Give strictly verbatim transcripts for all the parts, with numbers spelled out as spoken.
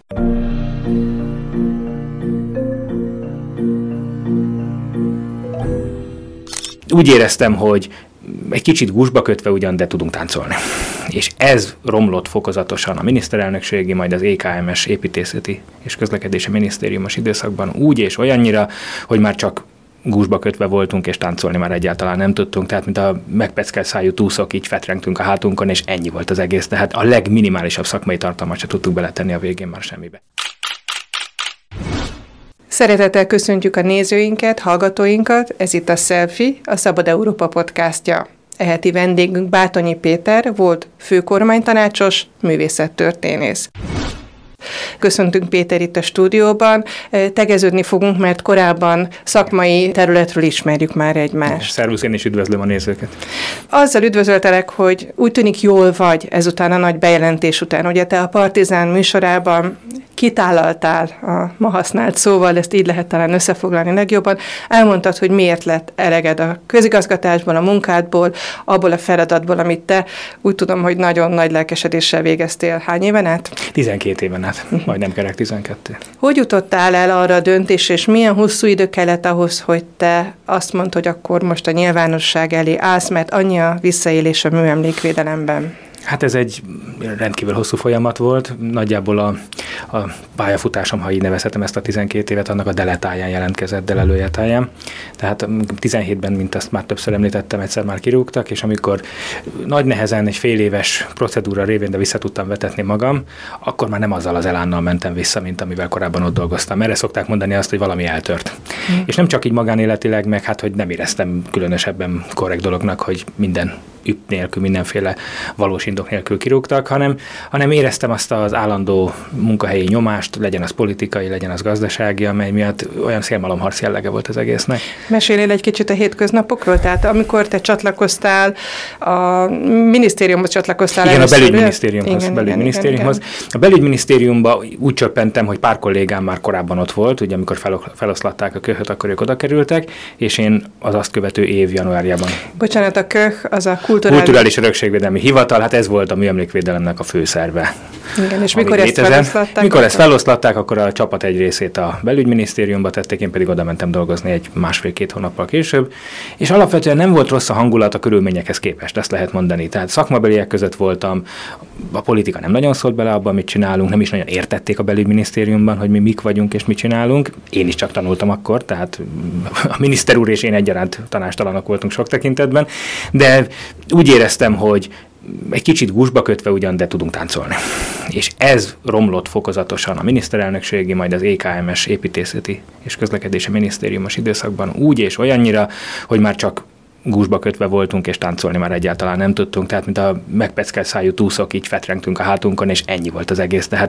Úgy éreztem, hogy egy kicsit gúzsba kötve ugyan, de tudunk táncolni. És ez romlott fokozatosan a miniszterelnökségi, majd az é ká em es építészeti és közlekedési minisztériumos időszakban úgy és olyannyira, hogy már csak gúzsba kötve voltunk, és táncolni már egyáltalán nem tudtunk, tehát mint a megpeckelt szájú túszok, így fetrengtünk a hátunkon, és ennyi volt az egész, tehát a legminimálisabb szakmai tartalmat se tudtuk beletenni a végén már semmibe. Szeretettel köszöntjük a nézőinket, hallgatóinkat, ez itt a Selfie, a Szabad Európa podcastja. E heti vendégünk Bátonyi Péter volt főkormánytanácsos, művészettörténész. Köszöntünk Péter itt a stúdióban. Tegeződni fogunk, mert korábban szakmai területről ismerjük már egymást. Szervusz, én is üdvözlöm a nézőket. Azzal üdvözöltelek, hogy úgy tűnik jól vagy ezután a nagy bejelentés után. Ugye te a Partizán műsorában kitálaltál a ma használt szóval, ezt így lehet talán összefoglalni legjobban. Elmondtad, hogy miért lett eleged a közigazgatásból, a munkádból, abból a feladatból, amit te úgy tudom, hogy nagyon nagy lelkesedéssel végeztél. Hány éven át? tizenkét éven át, majdnem kerek tizenkettő. Hogy jutottál el arra a döntésre, és milyen hosszú idő kellett ahhoz, hogy te azt mondd, hogy akkor most a nyilvánosság elé állsz, mert annyi a visszaélés a műemlékvédelemben? Hát ez egy rendkívül hosszú folyamat volt. Nagyjából a, a pályafutásom, ha így nevezhetem ezt a tizenkét évet, annak a deletáján jelentkezett, delelőjetáján. Tehát tizenhétben, mint azt már többször említettem, egyszer már kirúgtak, és amikor nagy nehezen egy fél éves procedúra révén, de vissza tudtam vetetni magam, akkor már nem azzal az elánnal mentem vissza, mint amivel korábban ott dolgoztam. Erre szokták mondani azt, hogy valami eltört. Mm. És nem csak így magánéletileg, meg hát, hogy nem éreztem különösebben korrekt dolognak, hogy minden üpp nélkül, mindenféle valós indok nélkül kirúgtak, hanem, hanem éreztem azt az állandó munkahelyi nyomást, legyen az politikai, legyen az gazdasági, amely miatt olyan szélmalomharc jellege volt az egésznek. Mesélnél egy kicsit a hétköznapokról? Tehát amikor te csatlakoztál, a minisztériumhoz csatlakoztál. Igen, a belügyminisztériumhoz. Igen, belügyminisztériumhoz. Igen, igen. A belügyminisztériumban úgy csöppentem, hogy pár kollégám már korábban ott volt, ugye amikor fel, feloszlatták a köhöt, akkor ők oda kerültek, és én az azt követő év januárjában. Bocsánat, a köh, az a kulturális... Kulturális Örökségvédelmi Hivatal, hát ez volt a műemlékvédelemnek a főszerve. Igen, és mikor ezt feloszlatták? Mikor ezt feloszlatták, akkor a csapat egy részét a belügyminisztériumba tették, én pedig oda mentem dolgozni egy másfél-két hónappal később, és alapvetően nem volt rossz a hangulat a körülményekhez képest, ezt lehet mondani. Tehát szakmabeliek között voltam, a politika nem nagyon szólt bele abban, mit csinálunk, nem is nagyon értették a belügyminisztériumban, hogy mi mik vagyunk és mit csinálunk. Én is csak tanultam akkor, tehát a miniszter úr és én egyaránt tanástalanok voltunk sok tekintetben, de úgy éreztem, hogy egy kicsit gúzsba kötve ugyan, de tudunk táncolni. És ez romlott fokozatosan a miniszterelnökségi, majd az é ká em es építészeti és közlekedési minisztériumos időszakban úgy és olyannyira, hogy már csak gúzsba kötve voltunk, és táncolni már egyáltalán nem tudtunk, tehát mint a megpeckelt szájú túszok, így fetrengtünk a hátunkon, és ennyi volt az egész, tehát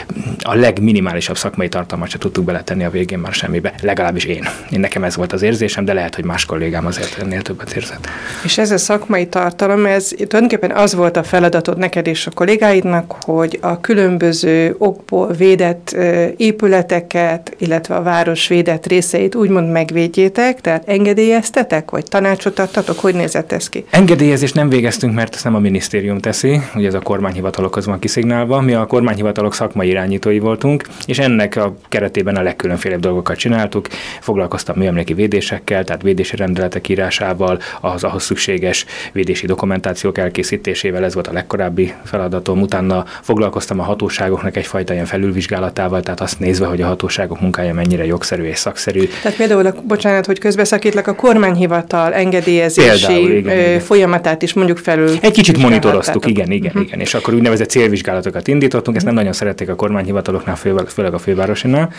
a legminimálisabb szakmai tartalmat se tudtuk beletenni a végén már semmibe, legalábbis én. Én nekem ez volt az érzésem, de lehet, hogy más kollégám azért ennél többet érzett. És ez a szakmai tartalom, ez tulajdonképpen az volt a feladatod neked és a kollégáidnak, hogy a különböző okból védett épületeket, illetve a város védett részeit úgymond megvédjétek, tehát engedélyeztetek, vagy tanácsot adtatok? Hogy nézett ez ki? Engedélyezést nem végeztünk, mert ezt nem a minisztérium teszi, ugye ez a kormányhivatalokhoz van kiszignálva. Mi a kormányhivatalok szakmai irányítói voltunk, és ennek a keretében a legkülönfélebb dolgokat csináltuk. Foglalkoztam műemléki védésekkel, tehát védési rendeletek írásával, az ahhoz szükséges védési dokumentációk elkészítésével, ez volt a legkorábbi feladatom. Utána foglalkoztam a hatóságoknak egyfajta ilyen felülvizsgálatával, tehát azt nézve, hogy a hatóságok munkája mennyire jogszerű és szakszerű. Tehát például, a, bocsánat, hogy közbeszakítlak, a kormányhivatal engedélyezési Például, igen, igen. folyamatát is mondjuk felül. Egy kicsit monitoroztuk, igen, igen, uh-huh. igen. És akkor úgynevezett célvizsgálatokat indítottunk, ezt nem nagyon szerették a kormányhivataloknál, főleg a fővárosinál,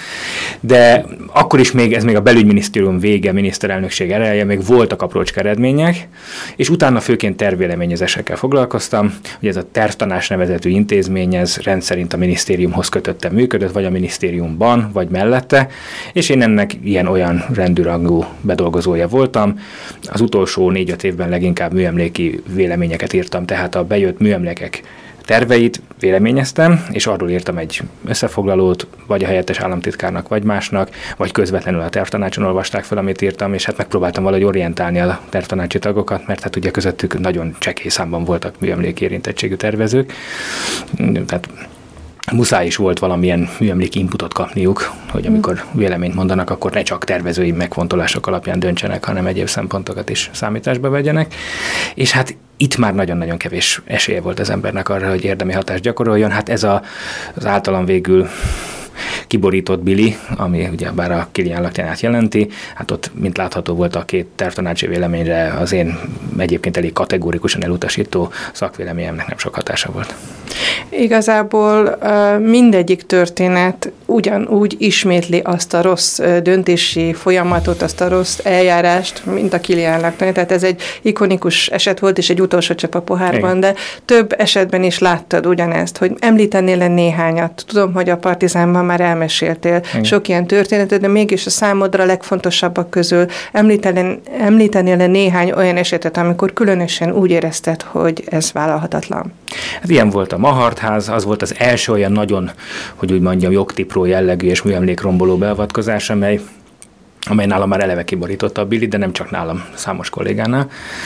de akkor is még, ez még a belügyminisztérium vége, miniszterelnökség ereje, még voltak aprócska eredmények, és utána főként tervvéleményezésekkel foglalkoztam, hogy ez a tervtanács nevezetű intézmény, ez rendszerint a minisztériumhoz kötötten működött, vagy a minisztériumban, vagy mellette, és én ennek ilyen-olyan rendűrangú bedolgozója voltam. Az utolsó négy-öt évben leginkább műemléki véleményeket írtam, tehát a bejött műemlékek terveit véleményeztem, és arról írtam egy összefoglalót, vagy a helyettes államtitkárnak, vagy másnak, vagy közvetlenül a tervtanácson olvasták fel, amit írtam, és hát megpróbáltam valahogy orientálni a tervtanácsi tagokat, mert hát ugye közöttük nagyon csekély számban voltak műemléki érintettségű tervezők. Tehát muszáj is volt valamilyen műemléki inputot kapniuk, hogy amikor véleményt mondanak, akkor ne csak tervezői megfontolások alapján döntsenek, hanem egyéb szempontokat is számításba vegyenek. És hát itt már nagyon-nagyon kevés esélye volt az embernek arra, hogy érdemi hatást gyakoroljon. Hát ez a, az általam végül kiborított bili, ami ugye bár a Kilián lakjánát jelenti, hát ott, mint látható volt a két tervtanácsi véleményre, az én egyébként elég kategórikusan elutasító szakvéleményemnek nem sok hatása volt. Igazából mindegyik történet ugyanúgy ismétli azt a rossz döntési folyamatot, azt a rossz eljárást, mint a Kilián laktanya. Tehát ez egy ikonikus eset volt, és egy utolsó csepp a pohárban, de több esetben is láttad ugyanezt, hogy említenél-e néhányat. Tudom, hogy a Partizánban már elmeséltél Igen. sok ilyen történetet, de mégis a számodra legfontosabbak közül említenél-e néhány olyan esetet, amikor különösen úgy érezted, hogy ez vállalhatatlan? Hát ilyen volt a Mahartház, az volt az első olyan nagyon, hogy úgy mondjam, jogtipró jellegű és műemlékromboló beavatkozás, amely, amely nálam már eleve kiborította a bilit, de nem csak nálam, számos kollégánál.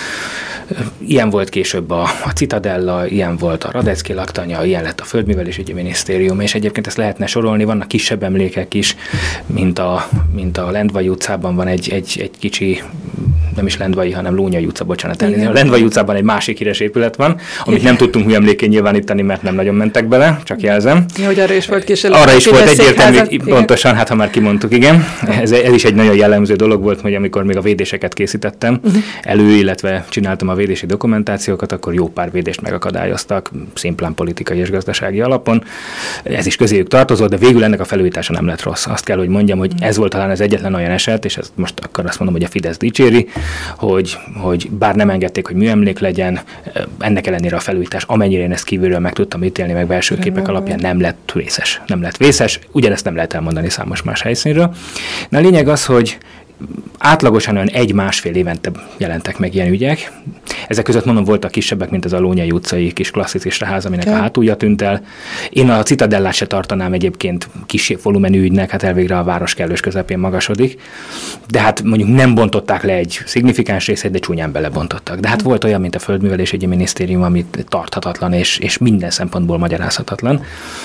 Ilyen volt később a, a Citadella, ilyen volt a Radetzky laktanya, ilyen lett a Földművelésügyi Minisztérium, és egyébként ezt lehetne sorolni, vannak kisebb emlékek is, mint a, mint a Lendvai utcában van egy, egy, egy kicsi, nem is Lendvai, hanem Lónyai utca, bocsánat. Igen. A Lendvai utcában egy másik híres épület van, amit nem tudtunk műemlékén nyilvánítani, mert nem nagyon mentek bele, csak jelzem. Ja, hogy arra is volt kísérlet. Arra is volt egyértelmű, pontosan, hát ha már kimondtuk, igen. Ez, ez is egy nagyon jellemző dolog volt, hogy amikor még a védéseket készítettem uh-huh. elő, illetve csináltam a védési dokumentációkat, akkor jó pár védést megakadályoztak, szimplán politikai és gazdasági alapon. Ez is közéjük tartozott, de végül ennek a felújítása nem lett rossz. Azt kell, hogy mondjam, hogy ez volt talán az egyetlen olyan eset, és ezt most akkor azt mondom, hogy a Fidesz dicséri, hogy, hogy bár nem engedték, hogy műemlék legyen, ennek ellenére a felújítás, amennyire én ezt kívülről meg tudtam ítélni, meg belső képek alapján nem lett vészes. Nem lett vészes, ugyanezt nem lehet elmondani számos más helyszínről. Na a lényeg az, hogy átlagosan olyan egy-másfél évente jelentek meg ilyen ügyek. Ezek között mondom, voltak kisebbek, mint az a Lónyai utcai kis klasszicista ház, aminek ja. a hátulja tűnt el. Én a Citadellát se tartanám egyébként kis volumenű ügynek, hát elvégre a város kellős közepén magasodik. De hát mondjuk nem bontották le egy szignifikáns részét, de csúnyán belebontottak. De hát volt olyan, mint a Földművelésügyi Minisztérium, amit tarthatatlan és, és minden szempontból magyarázhatatlan.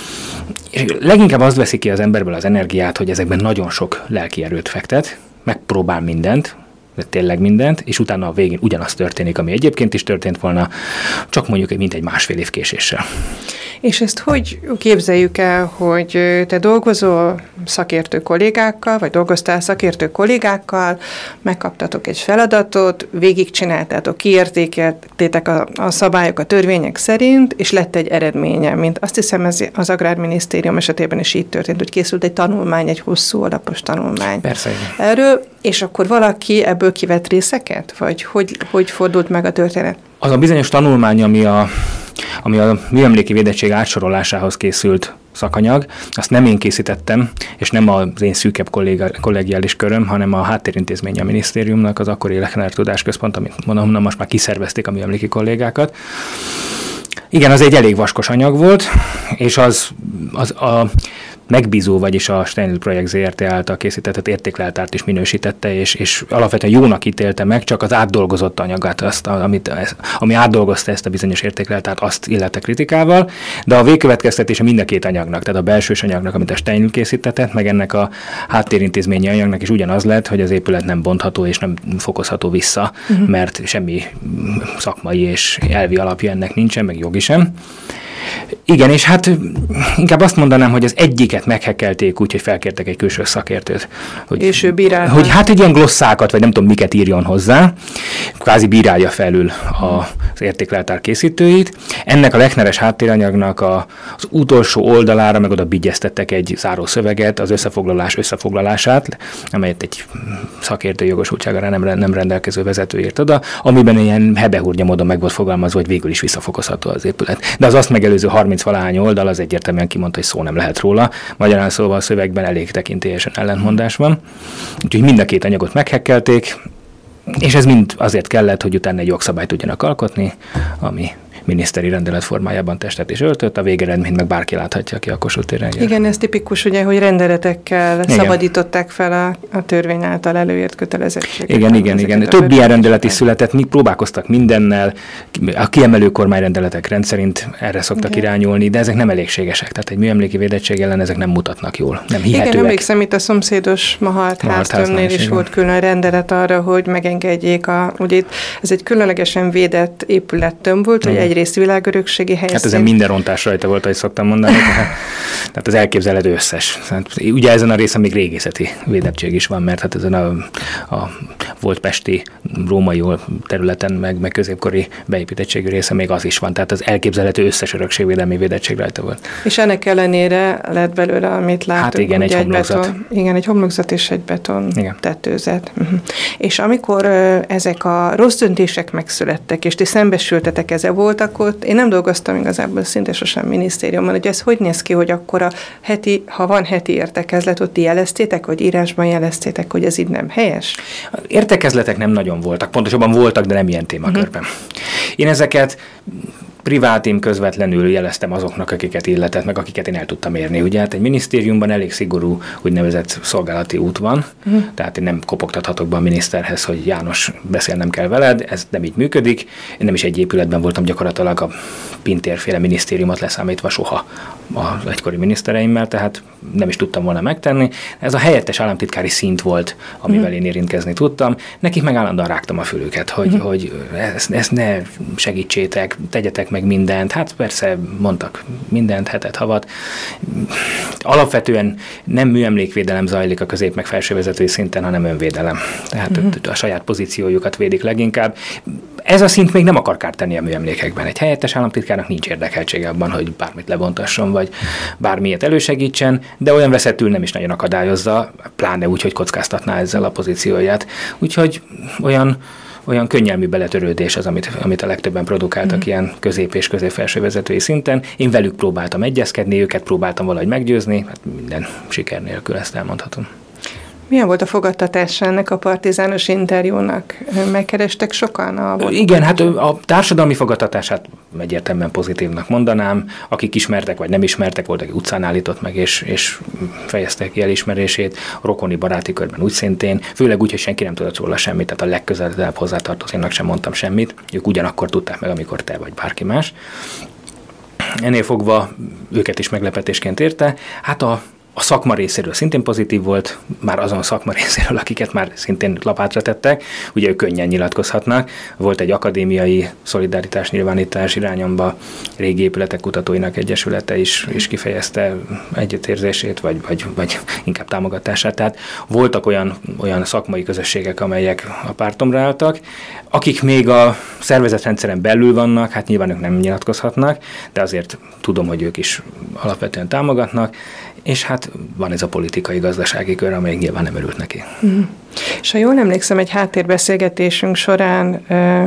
És leginkább az veszi ki az emberből az energiát, hogy ezekben nagyon sok lelki erőt fektet, megpróbál mindent, de tényleg mindent, és utána a végén ugyanaz történik, ami egyébként is történt volna, csak mondjuk mint egy másfél év késéssel. És ezt hogy képzeljük el, hogy te dolgozol szakértő kollégákkal, vagy dolgoztál szakértő kollégákkal, megkaptatok egy feladatot, végigcsináltátok, kiértékeltétek a, a szabályok, a törvények szerint, és lett egy eredménye, mint azt hiszem ez az Agrárminisztérium esetében is így történt, hogy készült egy tanulmány, egy hosszú alapos tanulmány. Persze. Erről, és akkor valaki ebből kivett részeket? Vagy hogy, hogy fordult meg a történet? Az a bizonyos tanulmány, ami a, ami a műemléki védettség átsorolásához készült szakanyag, azt nem én készítettem, és nem az én szűkebb kolléga, kollegiális köröm, hanem a háttérintézménye a minisztériumnak, az akkori Lechner Tudásközpont, amit mondom, most már kiszervezték a műemléki kollégákat. Igen, az egy elég vaskos anyag volt, és az, az a megbízó, vagyis a Steinl Projekt zé er té által készített értékleltárt is minősítette, és, és alapvetően jónak ítélte meg, csak az átdolgozott anyagát, azt, amit, ami átdolgozta ezt a bizonyos értékleltárt, azt illette kritikával, de a végkövetkeztetése mind a két anyagnak, tehát a belsős anyagnak, amit a Steinl készítetett, meg ennek a háttérintézményi anyagnak is ugyanaz lett, hogy az épület nem bontható és nem fokozható vissza, uh-huh. mert semmi szakmai és elvi alapja ennek nincsen, meg jogi sem. Igen, és hát inkább azt mondanám, hogy az egyiket meghekkelték úgy, hogy felkértek egy külső szakértőt. Hogy, és ő bírálta. Hogy hát egy ilyen glosszákat, vagy nem tudom miket írjon hozzá, kvázi bírálja felül az értékleltár készítőit. Ennek a Lechneres háttéranyagnak a, az utolsó oldalára meg oda bigyeztettek egy záró szöveget, az összefoglalás összefoglalását, amelyet egy szakértő jogosultságára nem, nem rendelkező vezető írt oda, amiben ilyen hebehúrnya módon meg volt fogalmazva, hogy végül is visszafokozható az épület. De az azt megelőző harminc-valahány oldal az egyértelműen kimondta, hogy szó nem lehet róla. Magyarán szóval a szövegben elég tekintélyesen ellentmondás van. Úgyhogy mind a két anyagot meghekkelték, és ez mind azért kellett, hogy utána egy jogszabályt tudjanak alkotni, ami miniszteri rendelet formájában testet is öltött, a végeredményt meg bárki láthatja, aki a Kossuth téren jár. Igen, ez tipikus, ugye, hogy rendeletekkel igen. szabadították fel a, a törvény által előírt kötelezettségeket. Igen, igen, igen. Több ilyen rendelet is született, mi próbálkoztak mindennel, a kiemelő kormányrendeletek rendszerint erre szoktak igen. irányulni, de ezek nem elégségesek. Tehát egy műemléki védettség ellen ezek nem mutatnak jól, nem hihetőek. Igen, emlékszem, itt a szomszédos Mahalt háztömbnél is, is volt külön rendelet arra, hogy megengedjék a, ugye itt ez egy különlegesen védett épülettömb volt, hogy egyrészt világörökségi helyszín. Hát ezen minden rontás rajta volt, ahogy szoktam mondani. Tehát, tehát az elképzelhető összes. Ugye ezen a részen még régészeti védettség is van, mert hát ezen a, a volt pesti, római területen, meg, meg középkori beépítettségű része még az is van. Tehát az elképzelhető összes örökségvédelmi védettség rajta volt. És ennek ellenére lett belőle, amit látunk. Hát igen, egy homlokzat. Egy beton, igen, egy homlokzat és egy beton igen. tetőzet. Uh-huh. És amikor uh, ezek a rossz döntések megszülettek, és ti szembesültetek ezzel, voltak ott, én nem dolgoztam igazából szinte sosem minisztériumban, hogy ez hogy néz ki, hogy akkor a heti, ha van heti értekezlet, ott ti jeleztétek, vagy írásban jeleztétek, hogy ez így nem helyes? Értekezletek nem nagyon voltak, pontosabban voltak, de nem ilyen témakörben. Uh-huh. Én ezeket privátim közvetlenül jeleztem azoknak, akiket illetett, meg akiket én el tudtam érni. Ugye hát egy minisztériumban elég szigorú úgynevezett szolgálati út van, uh-huh. tehát én nem kopogtathatok be a miniszterhez, hogy János, beszélnem kell veled, ez nem így működik. Én nem is egy épületben voltam gyakorlatilag a Pintér-féle minisztériumot leszámítva soha az egykori minisztereimmel, tehát nem is tudtam volna megtenni. Ez a helyettes államtitkári szint volt, amivel uh-huh. én érintkezni tudtam. Nekik meg állandóan rágtam a fülüket, hogy, uh-huh. hogy ezt, ezt ne segítsétek, tegyetek meg mindent. Hát persze mondtak mindent, hetet, havat. Alapvetően nem műemlékvédelem zajlik a közép- meg felsővezetői szinten, hanem önvédelem. Tehát uh-huh. a saját pozíciójukat védik leginkább. Ez a szint még nem akar kárt tenni a műemlékekben. Egy helyettes államtitkárnak nincs érdekeltsége abban, hogy bármit lebontasson, vagy bármilyet elősegítsen, de olyan veszettül nem is nagyon akadályozza, pláne úgy, hogy kockáztatná ezzel a pozícióját. Úgyhogy olyan olyan könnyelmű beletörődés az, amit, amit a legtöbben produkáltak mm. ilyen közép- és közép-felső vezetői szinten. Én velük próbáltam egyezkedni, őket próbáltam valahogy meggyőzni, hát minden siker nélkül, ezt elmondhatom. Milyen volt a fogadtatása ennek a partizános interjúnak? Megkerestek sokan? A Igen, hát a társadalmi fogadtatását egyértelműen pozitívnak mondanám. Akik ismertek, vagy nem ismertek, volt, aki utcán állított meg, és, és fejezte ki elismerését. A rokoni baráti körben úgy szintén, főleg úgy, hogy senki nem tudott róla semmit, tehát a legközelebb hozzátartozónak sem mondtam semmit. Ők ugyanakkor tudták meg, amikor te vagy bárki más. Ennél fogva őket is meglepetésként érte. Hát a A szakma részéről szintén pozitív volt, már azon a szakma részéről, akiket már szintén lapátra tettek, ugye ők könnyen nyilatkozhatnak. Volt egy akadémiai szolidaritás nyilvánítás irányomba, régi épületek kutatóinak egyesülete is, is kifejezte együttérzését, vagy, vagy, vagy inkább támogatását. Tehát voltak olyan, olyan szakmai közösségek, amelyek a pártomra álltak. Akik még a szervezetrendszeren belül vannak, hát nyilván ők nem nyilatkozhatnak, de azért tudom, hogy ők is alapvetően támogatnak, és hát van ez a politikai-gazdasági kör, amely nyilván nem örült neki. Mm. És ha jól emlékszem, egy háttérbeszélgetésünk során, uh,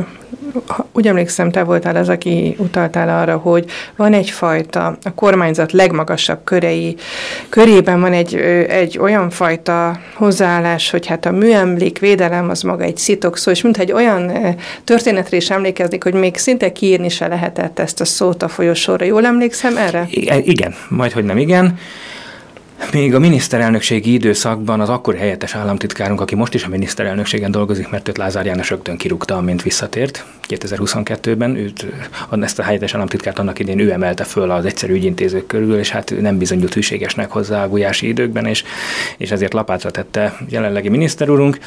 úgy emlékszem, te voltál az, aki utaltál arra, hogy van egyfajta, a kormányzat legmagasabb körei, körében van egy, egy olyan fajta hozzáállás, hogy hát a műemlékvédelem az maga egy szitokszó, és mintha egy olyan történetre is emlékeznék, hogy még szinte kiírni se lehetett ezt a szót a folyosóra. Jól emlékszem erre? Igen, majdhogy nem igen. Még a miniszterelnökségi időszakban az akkori helyettes államtitkárunk, aki most is a miniszterelnökségen dolgozik, mert őt Lázár János rögtön kirúgta, amint visszatért kétezer-huszonkettőben. Őt, ezt a helyettes államtitkárt annak idén ő emelte föl az egyszerű ügyintézők körül, és hát nem bizonyult hűségesnek hozzá a gulyási időkben, és, és ezért lapátra tette jelenlegi miniszterúrunk.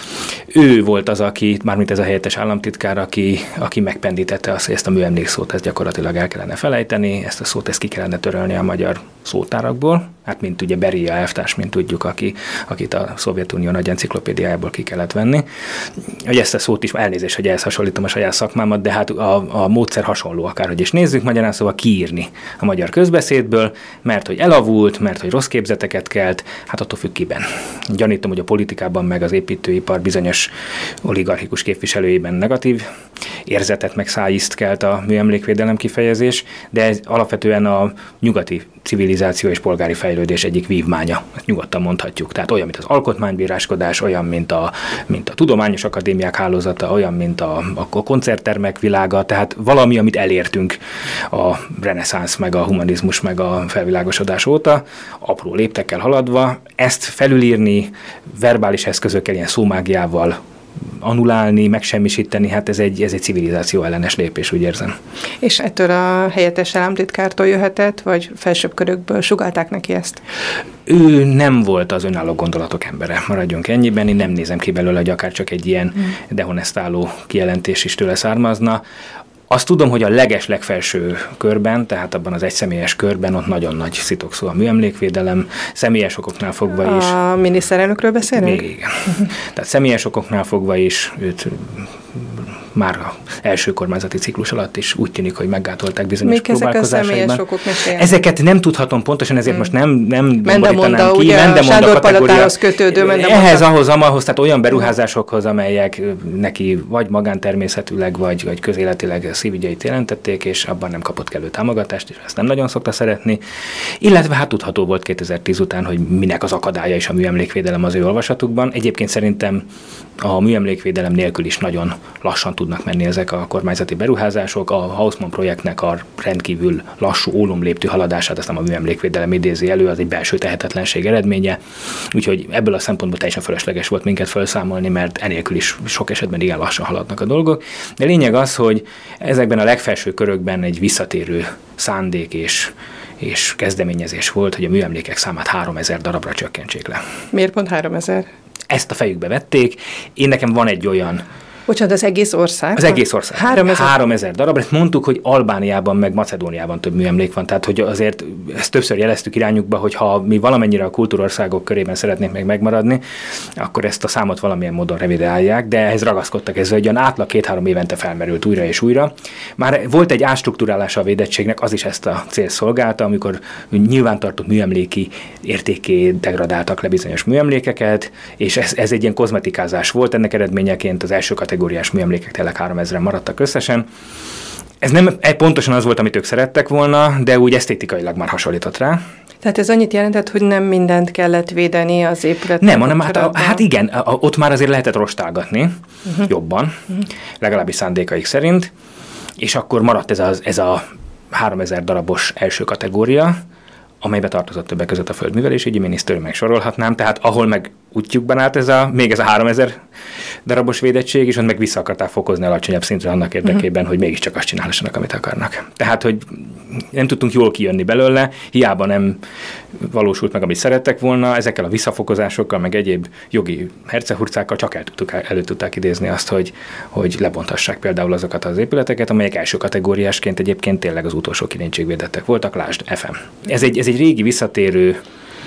Ő volt az, aki, mármint ez a helyettes államtitkár, aki, aki megpendítette azt, hogy ezt a műemlékszót ezt gyakorlatilag el kellene felejteni, ezt a szót ezt ki kellene törölni a magyar szótárakból. Hát mint ugye Beria elvtárs, mint tudjuk, aki, akit a Szovjetunió nagy enciklopédiájából ki kellett venni. Hogy ezt a szót is, elnézést, hogy ehhez hasonlítom a saját szakmámat, de hát a, a módszer hasonló, akárhogy is nézzük, magyarán szóval kiírni a magyar közbeszédből, mert hogy elavult, mert hogy rossz képzeteket kelt, hát attól függ kiben. Gyanítom, hogy a politikában meg az építőipar bizonyos oligarchikus képviselőiben negatív érzetet meg szájízt kelt a műemlékvédelem kifejezés, de ez alapvetően a nyugati civilizáció és polgári fejlődés egyik vívmánya, ezt nyugodtan mondhatjuk. Tehát olyan, mint az alkotmánybíráskodás, olyan, mint a, mint a tudományos akadémiák hálózata, olyan, mint a, a koncerttermek világa, tehát valami, amit elértünk a reneszánsz, meg a humanizmus, meg a felvilágosodás óta, apró léptekkel haladva, ezt felülírni verbális eszközökkel, ilyen szómágiával annulálni, megsemmisíteni, hát ez egy, ez egy civilizáció ellenes lépés, úgy érzem. És ettől a helyettes államtitkártól jöhetett, vagy felsőbb körökből sugálták neki ezt? Ő nem volt az önálló gondolatok embere, maradjunk ennyiben, én nem nézem ki belőle, hogy akár csak egy ilyen hmm. dehonestáló kijelentés is tőle származna. Azt tudom, hogy a leges legfelső körben, tehát abban az egyszemélyes körben ott nagyon nagy szitokszó a műemlékvédelem, személyes okoknál fogva is. A miniszterelnökről beszélünk? Még igen. Tehát személyes okoknál fogva is őt már az első kormányzati ciklus alatt is úgy tűnik, hogy meggátolták bizonyos Mik próbálkozásaiban. Ezek a Ezeket nem tudhatom pontosan, ezért hmm. most nem, nem Mendemonda, ugye a Sándor palotához kötődő Mendemonda. Ehhez, ahhoz, ahhoz, tehát olyan beruházásokhoz, amelyek neki vagy magántermészetűleg, vagy, vagy közéletileg szívügyeit jelentették, és abban nem kapott kellő támogatást, és ezt nem nagyon szokta szeretni. Illetve hát tudható volt kétezer-tíz után, hogy minek az akadálya is a műemlékvédelem az ő olvasatukban. Egyébként szerintem a műemlékvédelem nélkül is nagyon lassan tudnak menni ezek a kormányzati beruházások. A Haussmann projektnek a rendkívül lassú ólomléptű haladását, azt nem a műemlékvédelem idézi elő, az egy belső tehetetlenség eredménye. Úgyhogy ebből a szempontból teljesen fölösleges volt minket felszámolni, mert enélkül is sok esetben igen lassan haladnak a dolgok. De lényeg az, hogy ezekben a legfelső körökben egy visszatérő szándék és és kezdeményezés volt, hogy a műemlékek számát háromezer darabra csökkentsék le. Miért pont háromezer? Ezt a fejükbe vették. Én nekem van egy olyan... Bocsánat, az egész ország? Az egész ország. Háromezer. Háromezer darab. Ezt mondtuk, hogy Albániában, meg Macedóniában több műemlék van. Tehát, hogy azért ezt többször jeleztük irányukba, hogy ha mi valamennyire a kultúrországok körében szeretnénk meg megmaradni, akkor ezt a számot valamilyen módon revidálják, de ehhez ragaszkodtak. Ez egy átlag két-három évente felmerült újra és újra. Már volt egy ástruktúrálása a védettségnek, az is ezt a célt szolgálta, amikor nyilvántartott műemléki értékké degradáltak le bizonyos műemlékeket, és ez, ez egy ilyen kozmetikázás volt. Ennek eredményeként az első kategóriás műemlékek tényleg háromezren maradtak összesen. Ez nem pontosan az volt, amit ők szerettek volna, de úgy esztétikailag már hasonlított rá. Tehát ez annyit jelentett, hogy nem mindent kellett védeni az épületet? Nem, hanem hát, a, hát igen, a, ott már azért lehetett rostálgatni uh-huh. jobban, uh-huh. legalábbis szándékaik szerint, és akkor maradt ez a, ez a háromezer darabos első kategória, amelybe tartozott többek között a Földművelésügyi Minisztérium, meg sorolhatnám, tehát ahol meg útjukban állt ez a, még ez a háromezer darabos védettség, és ott meg vissza akarták fokozni alacsonyabb szintre annak érdekében, uh-huh. hogy mégiscsak azt csinálhassanak, amit akarnak. Tehát, hogy nem tudtunk jól kijönni belőle, hiába nem valósult meg, amit szerettek volna, ezekkel a visszafokozásokkal, meg egyéb jogi hercehurcákkal csak el tudtuk, elő tudták idézni azt, hogy, hogy lebonthassák például azokat az épületeket, amelyek első kategóriásként egyébként tényleg az utolsó kilincségvédettek voltak, lásd ef em. Ez egy, ez egy régi visszatérő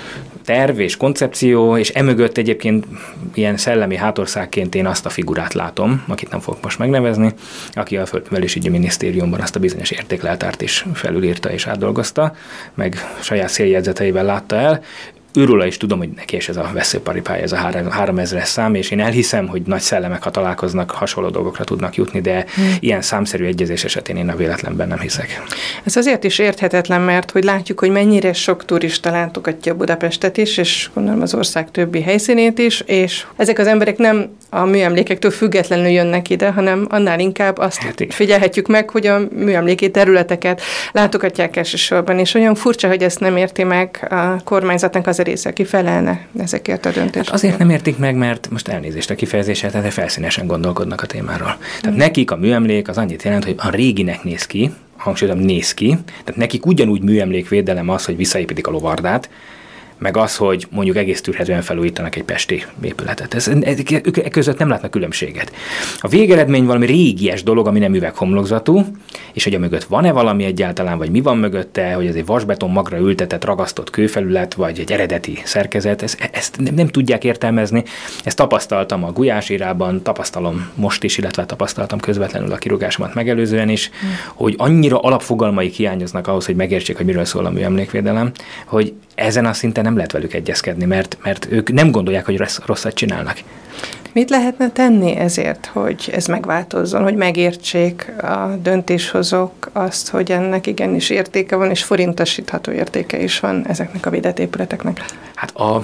terv és koncepció, és emögött egyébként ilyen szellemi hátországként én azt a figurát látom, akit nem fogok most megnevezni, aki a Földművelésügyi Minisztériumban azt a bizonyos értékleltárt is felülírta és átdolgozta, meg saját széljegyzeteivel látta el. Őróla is tudom, hogy neki is ez a veszőparipája, ez a háromezres szám, és én elhiszem, hogy nagy szellemek, ha találkoznak, hasonló dolgokra tudnak jutni, de hmm. ilyen számszerű egyezés esetén én a véletlenben nem hiszek. Ez azért is érthetetlen, mert hogy látjuk, hogy mennyire sok turista látogatja Budapestet is, és gondolom az ország többi helyszínét is, és ezek az emberek nem a műemlékektől függetlenül jönnek ide, hanem annál inkább azt hát figyelhetjük meg, hogy a műemléki területeket látogatják elsősorban, és olyan furcsa, hogy ezt nem érti meg a kormányzatnak az a része, aki felelne ezekért a döntésekért. Hát azért nem értik meg, mert most elnézést a kifejezésre, tehát felszínesen gondolkodnak a témáról. Tehát mm. nekik a műemlék az annyit jelent, hogy a réginek néz ki, hangsúlyozom, néz ki, tehát nekik ugyanúgy műemlékvédelem az, hogy visszaépítik a lovardát, meg az, hogy mondjuk egész tűrhetően felújítanak egy pesti épületet. Ez, ők között nem látnak különbséget. A végeredmény valami régies dolog, ami nem üveghomlokzatú, és hogy a mögött van-e valami egyáltalán, vagy mi van mögötte, hogy ez egy vasbeton magra ültetett, ragasztott kőfelület, vagy egy eredeti szerkezet, ezt, ezt nem, nem tudják értelmezni. Ezt tapasztaltam a Gulyás érában, tapasztalom most is, illetve tapasztaltam közvetlenül a kirúgásomat megelőzően is, hmm. hogy annyira alapfogalmaik hiányoznak ahhoz, hogy megértsék, hogy miről szól a műemlékvédelem, hogy ezen a szinten nem lehet velük egyezkedni, mert, mert ők nem gondolják, hogy rossz, rosszat csinálnak. Mit lehetne tenni ezért, hogy ez megváltozzon, hogy megértsék a döntéshozók azt, hogy ennek igenis értéke van, és forintosítható értéke is van ezeknek a védett épületeknek? Hát a,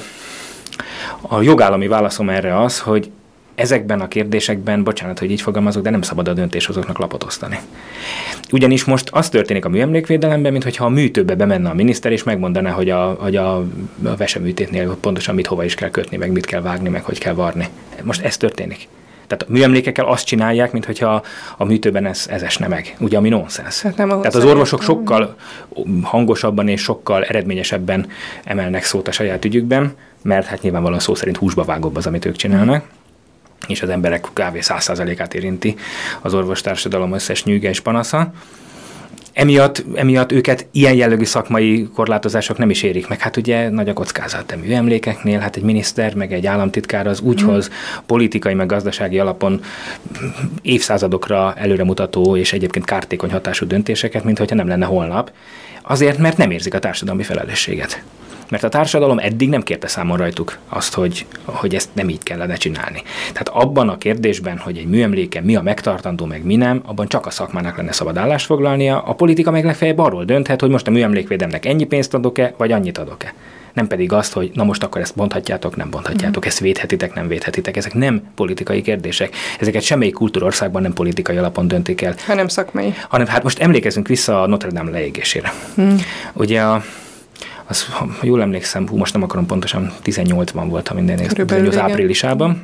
a jogállami válaszom erre az, hogy ezekben a kérdésekben, bocsánat, hogy így fogalmazok, de nem szabad a döntéshozóknak lapot osztani. Ugyanis most az történik a műemlékvédelemben, mintha a műtőbe bemenne a miniszter, és megmondaná, hogy a, hogy a, a veseműtétnél pontosan mit hova is kell kötni, meg mit kell vágni, meg hogy kell varni. Most ez történik. Tehát a műemlékekkel azt csinálják, mintha a műtőben ez, ez esne meg. Ugye, ami nonsens. Hát Tehát az orvosok sokkal hangosabban és sokkal eredményesebben emelnek szót a saját ügyükben, mert hát nyilvánvalóan szó szerint húsba vágóbb az, amit ők csinálnak. És az emberek kb. száz százalékát érinti az orvostársadalom összes nyűge és panasza. Emiatt, emiatt őket ilyen jellegű szakmai korlátozások nem is érik meg. Hát ugye nagy a kockázat a műemlékeknél, hát egy miniszter, meg egy államtitkár az úgy mm. hoz politikai, meg gazdasági alapon évszázadokra előremutató és egyébként kártékony hatású döntéseket, mint hogyha nem lenne holnap. Azért, mert nem érzik a társadalmi felelősséget. Mert a társadalom eddig nem kérte számon rajtuk azt, hogy, hogy ezt nem így kellene csinálni. Tehát abban a kérdésben, hogy egy műemléke mi a megtartandó, meg mi nem, abban csak a szakmának lenne szabad állást foglalnia, a politika meg legfeljebb arról dönthet, hogy most a műemlékvédelemnek ennyi pénzt adok-e, vagy annyit adok-e. Nem pedig azt, hogy na most akkor ezt bonthatjátok, nem bonthatjátok, mm. ezt védhetitek, nem védhetitek. Ezek nem politikai kérdések. Ezeket semmelyik kultúrországban nem politikai alapon döntik el. Hanem szakmai. Hanem hát most emlékezzünk vissza a Notre Dame leégésére. Mm. Ugye a Az, ha jól emlékszem, hú, most nem akarom pontosan, tizennyolcban volt, ha minden néztem, az áprilisában.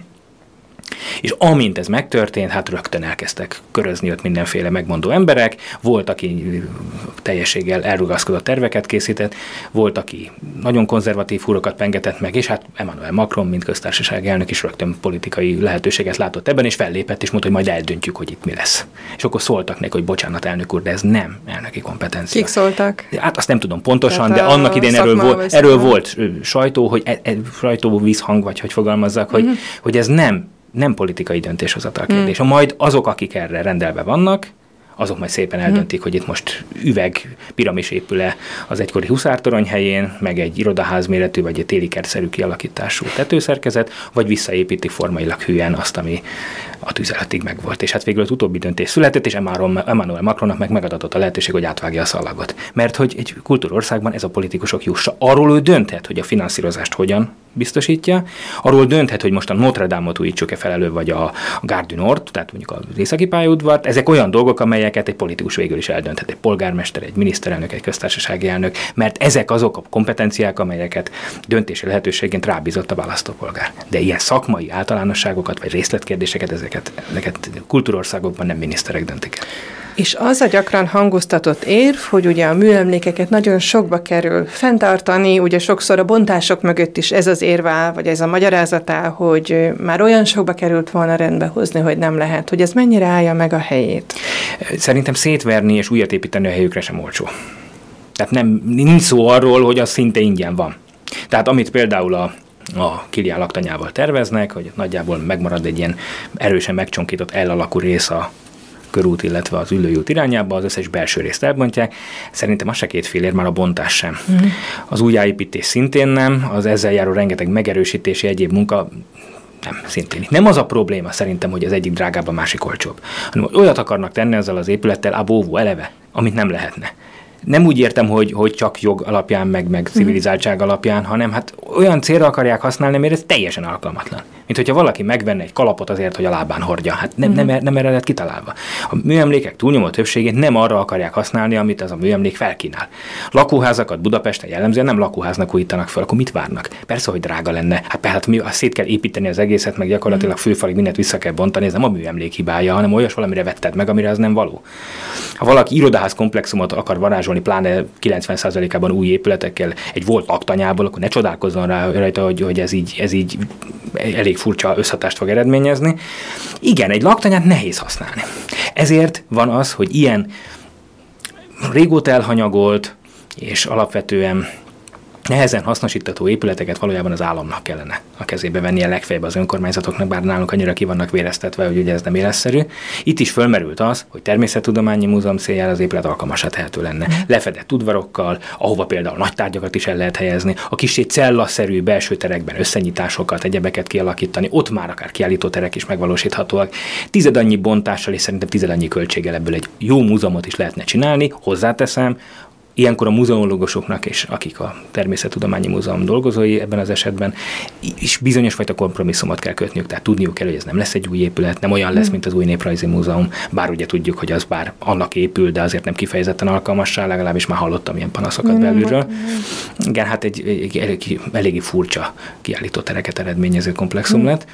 És amint ez megtörtént, hát rögtön elkezdtek körözni ott mindenféle megmondó emberek, volt, aki teljességgel elrugaszkodott terveket készített, volt, aki nagyon konzervatív húrokat pengetett meg, és hát Emmanuel Macron, mint köztársasági elnök is rögtön politikai lehetőséget látott ebben, és fellépett, és mondta, hogy majd eldöntjük, hogy itt mi lesz. És akkor szóltak neki, hogy bocsánat, elnök úr, de ez nem elnöki kompetencia. Kik szóltak? Hát azt nem tudom pontosan, tehát de annak idején erről volt, erről volt sajtó, hogy e, e, sajtó vízhang, vagy hogy fogalmazzak, mm-hmm. hogy, hogy ez nem nem politikai döntéshozatal kérdés. Mm. Majd azok, akik erre rendelve vannak, azok majd szépen eldöntik, mm. hogy itt most üveg piramis épül-e az egykori huszártorony helyén, meg egy irodaház méretű, vagy egy télikertszerű kialakítású tetőszerkezet, vagy visszaépíti formailag hülyen azt, ami a tűzeletig megvolt. És hát végül az utóbbi döntés született, és Emmanuel Macronnak meg megadatott a lehetőség, hogy átvágja a szallagot. Mert hogy egy kultúrországban ez a politikusok jussa. Arról ő dönthet, hogy a finanszírozást hogyan biztosítja, arról dönthet, hogy most a Notre Dame-ot újítsuk-e fel elő, vagy a Gare du Nord, tehát mondjuk az északi pályaudvart. Ezek olyan dolgok, amelyeket egy politikus végül is eldönthet, egy polgármester, egy miniszterelnök, egy köztársasági elnök, mert ezek azok a kompetenciák, amelyeket döntési lehetőségként rábízott a választópolgár. De ilyen szakmai általánosságokat, vagy részletkérdéseket, ezeket, ezeket kultúrországokban nem miniszterek döntik el. És az a gyakran hangoztatott érv, hogy ugye a műemlékeket nagyon sokba kerül fenntartani, ugye sokszor a bontások mögött is ez az érv áll, vagy ez a magyarázatá, hogy már olyan sokba került volna rendbe hozni, hogy nem lehet, hogy ez mennyire állja meg a helyét. Szerintem szétverni és újat építeni a helyükre sem olcsó. Tehát nem, nincs szó arról, hogy az szinte ingyen van. Tehát amit például a a Kilián laktanyával terveznek, hogy nagyjából megmarad egy ilyen erősen megcsonkított L-alakú rész a körút, illetve az ülőjút irányába, az összes belső részt elbontják. Szerintem az se két fél ér, már a bontás sem. Mm. Az újjáépítés szintén nem, az ezzel járó rengeteg megerősítési egyéb munka nem, szintén. Nem az a probléma szerintem, hogy az egyik drágább, a másik olcsóbb, hanem hogy olyat akarnak tenni ezzel az épülettel abóvó eleve, amit nem lehetne. Nem úgy értem, hogy, hogy csak jog alapján, meg, meg civilizáltság alapján, hanem hát olyan célra akarják használni, mert ez teljesen alkalmatlan. Mint hogyha valaki megvenne egy kalapot azért, hogy a lábán hordja. Hát nem, nem, nem erre lett kitalálva. A műemlékek túlnyomó többségét nem arra akarják használni, amit az a műemlék felkínál. Lakóházakat Budapesten jellemzően nem lakóháznak újítanak fel, akkor mit várnak? Persze, hogy drága lenne. Hát tehát mi szét kell építeni az egészet, meg gyakorlatilag főfalig mindent vissza kell bontani, ez nem a műemlék hibája, hanem olyas valamire vetted meg, amire az nem való. Ha valaki irodaház komplexumot akar varázsolni, pláne kilencven százalékában új épületekkel egy volt laktanyából, akkor ne csodálkozzon rá rajta, hogy, hogy ez, így, ez így elég furcsa összhatást fog eredményezni. Igen, egy laktanyát nehéz használni. Ezért van az, hogy ilyen régóta elhanyagolt és alapvetően nehezen hasznosítható épületeket valójában az államnak kellene a kezébe vennie, legfeljebb az önkormányzatoknak, bár nálunk annyira ki vannak véreztetve, hogy ugye ez nem életszerű. Itt is fölmerült az, hogy természettudományi múzeum céljára az épület alkalmasá tehető lenne. Lefedett udvarokkal, ahova például nagy tárgyakat is el lehet helyezni, a kissé cellaszerű belső terekben összenyitásokat, egyebeket kialakítani, ott már akár kiállítóterek is megvalósíthatóak. Tized annyi bontással és szerintem tized annyi költséggel ebből egy jó múzeumot is lehetne csinálni, hozzáteszem. Ilyenkor a múzeológusoknak és akik a Természettudományi Múzeum dolgozói ebben az esetben is bizonyos fajta kompromisszumot kell kötniük, tehát tudniuk kell, hogy ez nem lesz egy új épület, nem olyan lesz, mint az új Néprajzi Múzeum, bár ugye tudjuk, hogy az bár annak épül, de azért nem kifejezetten alkalmassá, legalábbis már hallottam ilyen panaszokat belülről. Igen, hát egy, egy elég, eléggé furcsa kiállítótereket eredményező komplexum lett,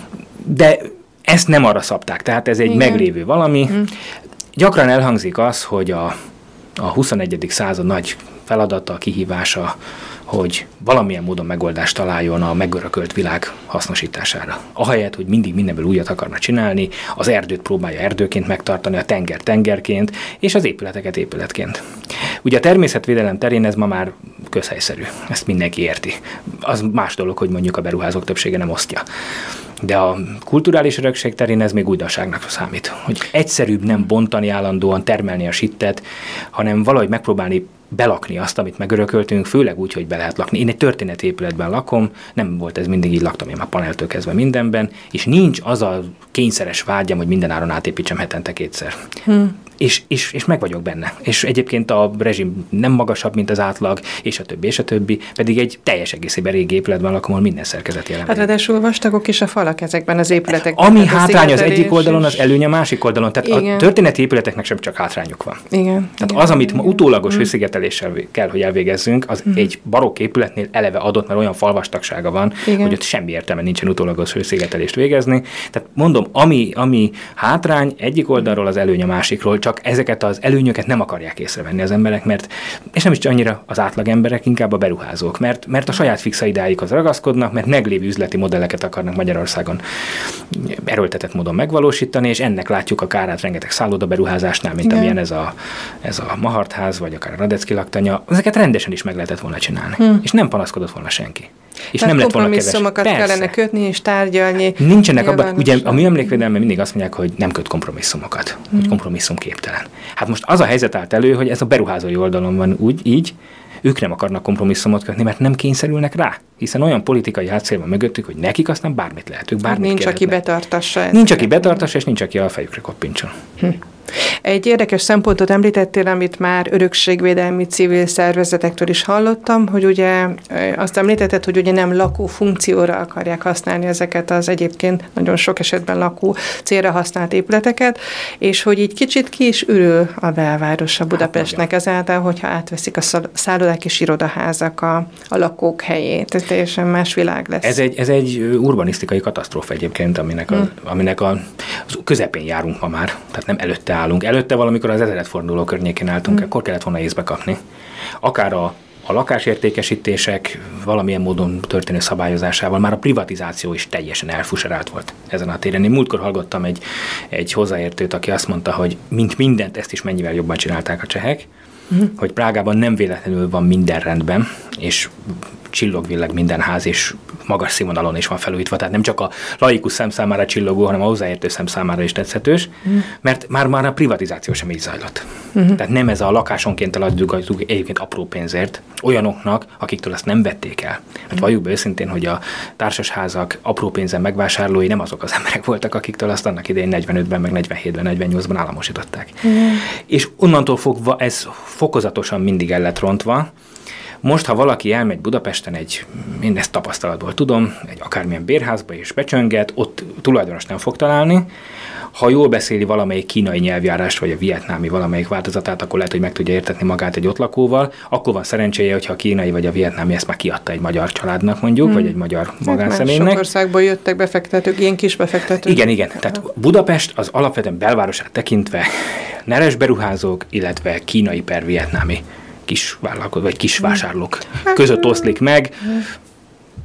de ezt nem arra szabták, tehát ez egy Igen. meglévő valami. Mm. Gyakran elhangzik az, hogy a a huszonegyedik század nagy feladata, kihívása, hogy valamilyen módon megoldást találjon a megörökölt világ hasznosítására. Ahelyett, hogy mindig mindenből újat akarna csinálni, az erdőt próbálja erdőként megtartani, a tenger tengerként, és az épületeket épületként. Ugye a természetvédelem terén ez ma már közhelyszerű, ezt mindenki érti. Az más dolog, hogy mondjuk a beruházók többsége nem osztja. De a kulturális örökség terén ez még újdonságnak számít, hogy egyszerűbb nem bontani állandóan, termelni a sittet, hanem valahogy megpróbálni belakni azt, amit megörököltünk, főleg úgy, hogy be lehet lakni. Én egy történeti épületben lakom, nem volt ez mindig így, laktam én már paneltől kezdve mindenben, és nincs az a kényszeres vágyam, hogy minden áron átépítsem hetente kétszer. Hmm. És, és, és meg vagyok benne. És egyébként a rezsim nem magasabb, mint az átlag, és a többi, és a többi, pedig egy teljes egészében régi épületben lakom, ahol minden szerkezet jelen. Hát ráadásul vastagok is a falak ezekben az épületekben. Ami hátrány az egyik oldalon, az előny a másik oldalon. Tehát igen. a történeti épületeknek sem csak hátrányuk van. Igen. Tehát igen, az, amit igen. ma utólagos mm. hőszigeteléssel kell, hogy elvégezzünk, az mm. egy barokk épületnél eleve adott, mert olyan falvastagsága van, igen. hogy ott semmi értelme nincsen utólagos hőszigetelést végezni. Tehát mondom, ami, ami hátrány egyik oldalról, az előny a másikról, csak ezeket az előnyöket nem akarják észrevenni az emberek, mert, és nem is annyira az átlag emberek, inkább a beruházók, mert, mert a saját fixaidáikhoz ragaszkodnak, mert meglévő üzleti modelleket akarnak Magyarországon erőltetett módon megvalósítani, és ennek látjuk a kárát rengeteg szállodaberuházásnál, mint igen. amilyen ez a, ez a Mahartház, vagy akár a Radecki laktanya. Ezeket rendesen is meg lehetett volna csinálni, hmm. és nem panaszkodott volna senki. És tehát nem lett volna keves. Kompromisszumokat kellene kötni és tárgyalni. Nincsenek abban, ugye a műemlékvédelemben mindig azt mondják, hogy nem köt kompromisszumokat, hmm. hogy kompromisszumképtelen. Hát most az a helyzet állt elő, hogy ez a beruházói oldalon van úgy, így, ők nem akarnak kompromisszumot kötni, mert nem kényszerülnek rá, hiszen olyan politikai hátszél van mögöttük, hogy nekik aztán bármit lehet, ők bármit nincs, aki betartassa ezt. Nincs, aki betartassa, és nincs, aki a fejükre koppintson. Hm. Egy érdekes szempontot említettél, amit már örökségvédelmi civil szervezetektől is hallottam, hogy ugye azt említetted, hogy ugye nem lakó funkcióra akarják használni ezeket az egyébként nagyon sok esetben lakó célra használt épületeket, és hogy így kicsit ki is ürül a belvárosa Budapestnek hát, ezáltal, hogyha átveszik a szállodák és irodaházak a, a lakók helyét. Ez teljesen más világ lesz. Ez egy, ez egy urbanisztikai katasztrófa egyébként, aminek, a, hmm. aminek a, az közepén járunk ma már, tehát nem előtte állunk. Előtte valamikor az ezredforduló környékén álltunk, mm. akkor kellett volna észbe kapni. Akár a, a lakásértékesítések valamilyen módon történő szabályozásával már a privatizáció is teljesen elfuserált volt ezen a téren. Én múltkor hallgattam egy, egy hozzáértőt, aki azt mondta, hogy mint mindent, ezt is mennyivel jobban csinálták a csehek, mm. hogy Prágában nem véletlenül van minden rendben, és csillogvillag minden ház, és magas színvonalon is van felújítva, tehát nem csak a laikus szem számára csillogó, hanem a hozzáértő szem számára is tetszetős, mm. mert már, már a privatizáció sem így zajlott. Mm-hmm. Tehát nem ez a lakásonként eladjuk egyébként apró pénzért olyanoknak, akiktől azt nem vették el. Hát valljuk be őszintén, hogy a társasházak apró pénzen megvásárlói nem azok az emberek voltak, akiktől azt annak idején negyvenötben, meg negyvenhétben, negyvennyolcban államosították. Mm. És onnantól fogva ez fokozatosan mindig el lett rontva. Most, ha valaki elmegy Budapesten egy, én ezt tapasztalatból tudom, egy akármilyen bérházba és becsönget, ott tulajdonos nem fog találni. Ha jól beszéli valamelyik kínai nyelvjárást, vagy a vietnámi valamelyik változatát, akkor lehet, hogy meg tudja értetni magát egy ott lakóval. Akkor van szerencséje, hogyha a kínai vagy a vietnámi ezt már kiadta egy magyar családnak mondjuk, hmm. vagy egy magyar magánszemélynek. Sok országból jöttek befektetők, ilyen kis befektetők. Igen, igen. Tehát Budapest az alapvetően belvárosát tekintve neres beruházók, illetve kínai per vietnámi kis vállalkozók, vagy kis vásárlók között oszlik meg.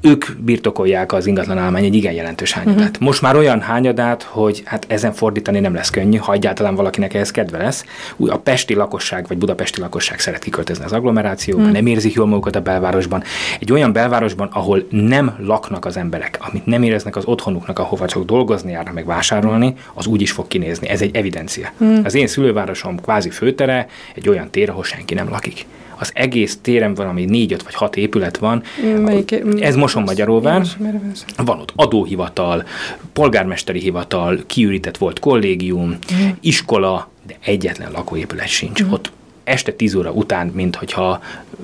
ők birtokolják az ingatlan állomány egy igen jelentős hányadát. Uh-huh. Most már olyan hányadát, hogy hát ezen fordítani nem lesz könnyű, ha egyáltalán valakinek ehhez kedve lesz. Úgy a pesti lakosság, vagy budapesti lakosság szeret kiköltözni az agglomerációba, uh-huh. nem érzik jól magukat a belvárosban. Egy olyan belvárosban, ahol nem laknak az emberek, amit nem éreznek az otthonuknak, ahova csak dolgozni járnak, meg vásárolni, az úgy is fog kinézni. Ez egy evidencia. Uh-huh. Az én szülővárosom kvázi főtere egy olyan tér, ahol senki nem lakik. Az egész téren valami négy, öt vagy hat épület van. Melyik, ez Mosonmagyaróvár. Van ott adóhivatal, polgármesteri hivatal, kiürített volt kollégium, mm. iskola, de egyetlen lakóépület sincs. Mm. Ott este tíz óra után, minthogyha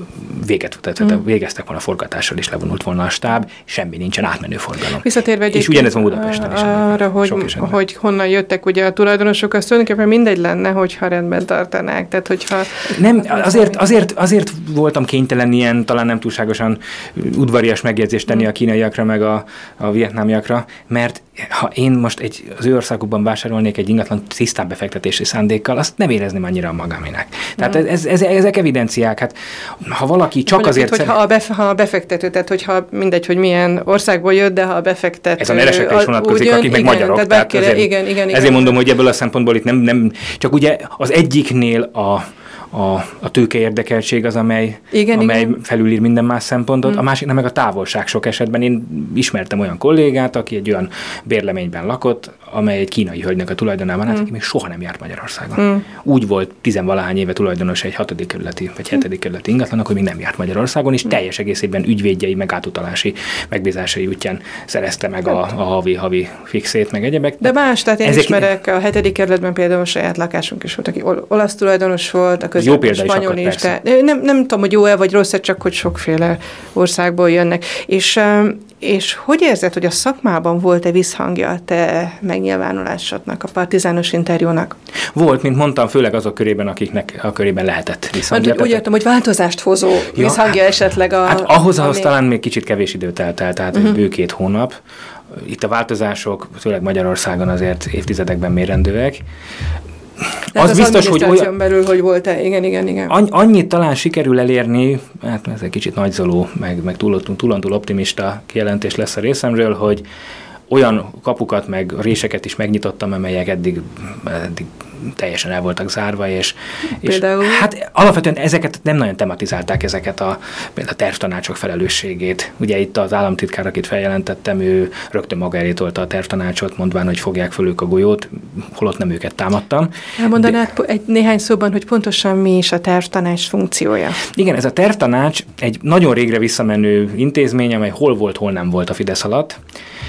véget, tehát mm. végeztek volna a forgatással, és levonult volna a stáb, semmi nincsen, átmenő forgalom. Visszatérve és ugyanez van Budapesten is. Arra, hogy, hogy honnan jöttek ugye a tulajdonosok, az tulajdonképpen mindegy lenne, hogyha rendben tartanák. Tehát, hogyha nem, azért, azért, azért voltam kénytelen ilyen, talán nem túlságosan udvarias megjegyzést tenni mm. a kínaiakra, meg a, a vietnámiakra, mert ha én most egy, az ő országukban vásárolnék egy ingatlan tisztán befektetési szándékkal, azt nem érezném annyira a magamének. Tehát mm. ez, ez, ezek evidenciák. Hát, ha valaki csak mondjuk azért... Itt, hogyha a, bef, ha a befektető, tehát hogyha mindegy, hogy milyen országból jött, de ha a befektető... Ez a neresekre is vonatkozik, akik meg magyarok. Tehát tehát azért, igen, igen, igen, ezért igen. mondom, hogy ebből a szempontból itt nem... nem csak ugye az egyiknél a... A, a tőke érdekeltség az, amely, igen, amely igen. felülír minden más szempontot, mm. a másik nem meg a távolság sok esetben. Én ismertem olyan kollégát, aki egy olyan bérleményben lakott, amely egy kínai hölgynek a tulajdonában állt, mm. aki még soha nem járt Magyarországon. Mm. Úgy volt tizenvalahány éve tulajdonos egy hatodik kerületi, vagy hetedik kerületi ingatlanak, hogy még nem járt Magyarországon, és mm. teljes egészében ügyvédjei, meg átutalási megbízásai útján szerezte meg a, a havi, havi fixét, meg egyebek. De más, tehát én Ezek ismerek, a hetedik kerületben például saját lakásunk is volt, aki olasz tulajdonos volt, a jó példa is akad, is, de nem, nem tudom, hogy jó-e vagy rossz, csak hogy sokféle országból jönnek. És, és hogy érzed, hogy a szakmában volt-e visszhangja a te megnyilvánulásodnak, a partizános interjúnak? Volt, mint mondtam, főleg azok körében, akiknek a körében lehetett visszhangja. Úgy értem, hogy változást hozó ja, visszhangja hát, esetleg a... Hát ahhoz, ahhoz ami... talán még kicsit kevés időt telt el, tehát uh-huh. egy bő két hónap. Itt a változások, főleg Magyarországon azért évtizedekben mérendőek. Az, az biztos, hogy olyan... belül, hogy volt-e, igen, igen, igen. Annyit talán sikerül elérni, hát ez egy kicsit nagyzoló, meg, meg túl, túl, túl optimista kijelentés lesz a részemről, hogy olyan kapukat, meg réseket is megnyitottam, amelyek eddig, eddig teljesen el voltak zárva, és, és hát alapvetően ezeket nem nagyon tematizálták, ezeket a, a tervtanácsok felelősségét. Ugye itt az államtitkár, akit feljelentettem, ő rögtön maga elé tolta a tervtanácsot, mondván, hogy fogják föl ők a golyót, holott nem őket támadtam. Elmondanád de... egy néhány szóban, hogy pontosan mi is a tervtanács funkciója? Igen, ez a tervtanács egy nagyon régre visszamenő intézmény, amely hol volt, hol nem volt a Fidesz alatt.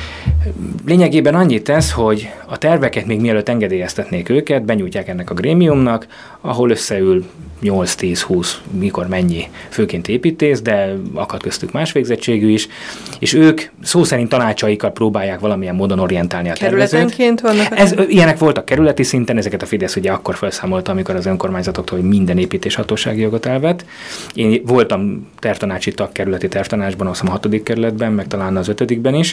Lényegében annyit tesz, hogy a terveket még mielőtt engedélyeztetnék őket, benyújtják ennek a grémiumnak, ahol összeül nyolc tíz húsz, mikor mennyi főként építész, de akad köztük más végzettségű is, és ők szó szerint tanácsaikat próbálják valamilyen módon orientálni a tervezőt. Kerületenként vannak? Ez, ilyenek voltak kerületi szinten, ezeket a Fidesz ugye akkor felszámolta, amikor az önkormányzatoktól minden építéshatósági jogot elvett. Én voltam tervtanácsi tag kerületi tervtanácsban, azt hiszem a hatodik kerületben, meg talán az ötödikben is,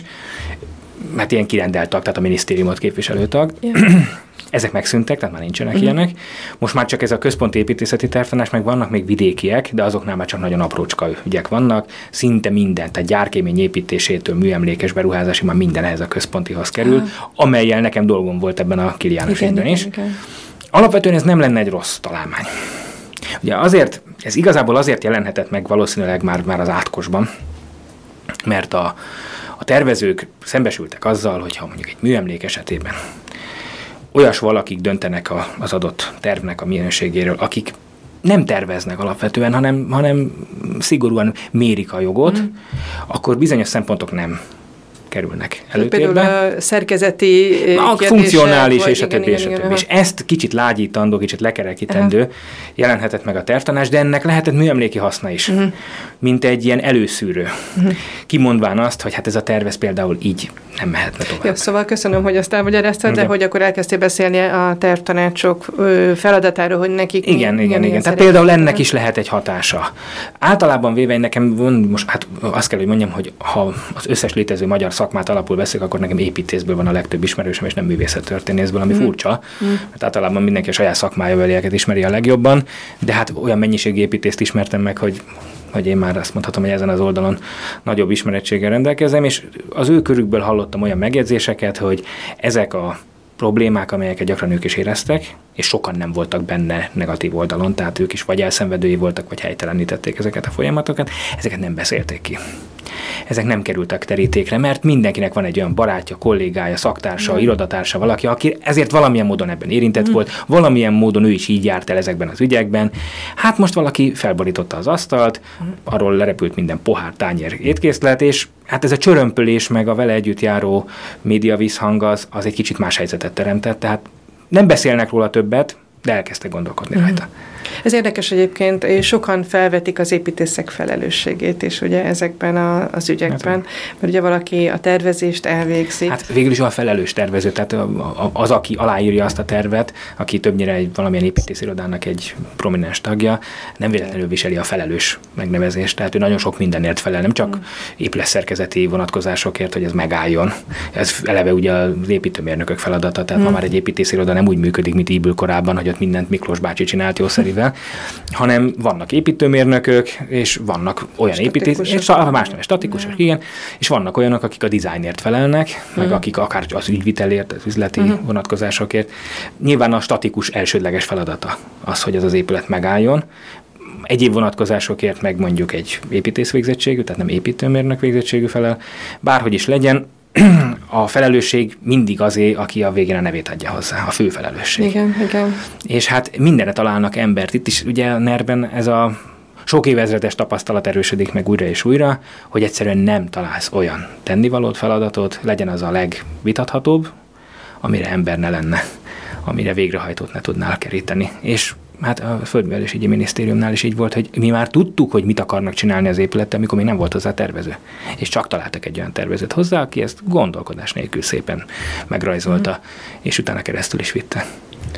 mert ilyen kirendelt tag, tehát a minisztériumot képviselő tag. Yeah. Ezek megszűntek, tehát már nincsenek uh-huh. ilyenek. Most már csak ez a központi építészeti tervtanács, meg vannak még vidékiek, de azoknál már csak nagyon aprócska ügyek vannak. Szinte minden, tehát gyárkémény építésétől műemlékes beruházási, már minden ehhez a központihoz kerül, uh-huh. amellyel nekem dolgom volt ebben a Kiliános ügyben is. Igen. Alapvetően ez nem lenne egy rossz találmány. Ugye azért, ez igazából azért jelenhetett meg valószínűleg már, már az átkosban, mert a A tervezők szembesültek azzal, hogyha mondjuk egy műemlék esetében olyas valakik döntenek a, az adott tervnek a minőségéről, akik nem terveznek alapvetően, hanem, hanem szigorúan mérik a jogot, mm. akkor bizonyos szempontok nem kerülnek előtérbe. Például a szerkezeti a funkcionális és a többi, és a többi. És ezt kicsit lágyítandó, kicsit lekerekítendő aha. jelenhetett meg a tervtanács, de ennek lehetett műemléki haszna is, uh-huh. mint egy ilyen előszűrő. Uh-huh. Kimondván azt, hogy hát ez a terv ez például így nem mehetne tovább. Jó, szóval köszönöm, hogy azt elmagyaráztad, de hogy akkor elkezdtél beszélni a tervtanácsok feladatáról, hogy nekik... Igen, mi, igen, igen. Tehát például ennek is lehet egy hatása. Általában véve nekem van most, hát azt kell, hogy mondjam, hogy ha az összes létező magyar szakmát alapul veszik, akkor nekem építészből van a legtöbb ismerősöm, és nem művészettörténészből, ami mm. furcsa, mm. mert általában mindenki a saját szakmájavelieket ismeri a legjobban, de hát olyan mennyiségű építészt ismertem meg, hogy hogy én már azt mondhatom, hogy ezen az oldalon nagyobb ismerettséggel rendelkezem, és az ő körükből hallottam olyan megjegyzéseket, hogy ezek a problémák, amelyeket gyakran ők is éreztek, és sokan nem voltak benne negatív oldalon, tehát ők is vagy elszenvedői voltak, vagy helytelenítették ezeket a folyamatokat, ezeket nem beszélték ki. Ezek nem kerültek terítékre, mert mindenkinek van egy olyan barátja, kollégája, szaktársa, mm. irodatársa, valaki, aki ezért valamilyen módon ebben érintett mm. volt, valamilyen módon ő is így járt el ezekben az ügyekben. Hát most valaki felborította az asztalt, mm. arról lerepült minden pohár, tányér, étkészlet, és hát ez a csörömpölés meg a vele együtt járó média visszhang az, az egy kicsit más helyzetet teremtett, tehát nem beszélnek róla többet, de elkezdtek gondolkodni mm. rajta. Ez érdekes egyébként, és sokan felvetik az építészek felelősségét is ugye ezekben a, az ügyekben, hát, mert ugye valaki a tervezést elvégzi. Hát végül is a felelős tervező, tehát az, aki aláírja azt a tervet, aki többnyire egy valamilyen építészirodának egy prominens tagja, nem véletlenül viseli a felelős megnevezést, tehát ő nagyon sok mindenért felel, nem csak mm. épületszerkezeti vonatkozásokért, hogy ez megálljon. Ez eleve ugye az építőmérnökök feladata, tehát mm. ma már egy építésziroda nem úgy működik, mint Ybül korábban, hogy ott mindent Miklós bácsi csinált jószerűen, hanem vannak építőmérnökök, és vannak olyan építészek, más nem, statikusok, mm. igen, és vannak olyanok, akik a dizájnért felelnek, mm. meg akik akár az ügyvitelért, az üzleti mm. vonatkozásokért. Nyilván a statikus elsődleges feladata az, hogy az az épület megálljon. Egyéb vonatkozásokért meg mondjuk egy építészvégzettségű, tehát nem építőmérnök végzettségű felel, bárhogy is legyen, a felelősség mindig azé, aki a végén a nevét adja hozzá, a fő felelősség. Igen, igen. És hát mindenre találnak embert. Itt is ugye a nerben ez a sok évezredes tapasztalat erősödik meg újra és újra, hogy egyszerűen nem találsz olyan tennivalót, feladatot, legyen az a legvitathatóbb, amire ember ne lenne, amire végrehajtót ne tudnál keríteni. És hát a Földművelésügyi Minisztériumnál is így volt, hogy mi már tudtuk, hogy mit akarnak csinálni az épülettel, amikor még nem volt hozzá tervező. És csak találtak egy olyan tervezőt hozzá, aki ezt gondolkodás nélkül szépen megrajzolta, mm. és utána keresztül is vitte.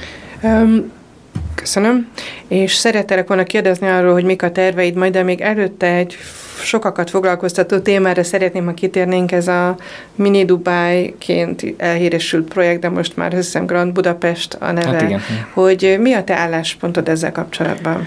Um, köszönöm. És szerettelek volna kérdezni arról, hogy mik a terveid, majd de még előtte egy sokakat foglalkoztató témára szeretném, ha kitérnénk, ez a Mini Dubájként elhíresült projekt, de most már hiszem Grand Budapest a neve. Hát igen. Hogy mi a te álláspontod ezzel kapcsolatban?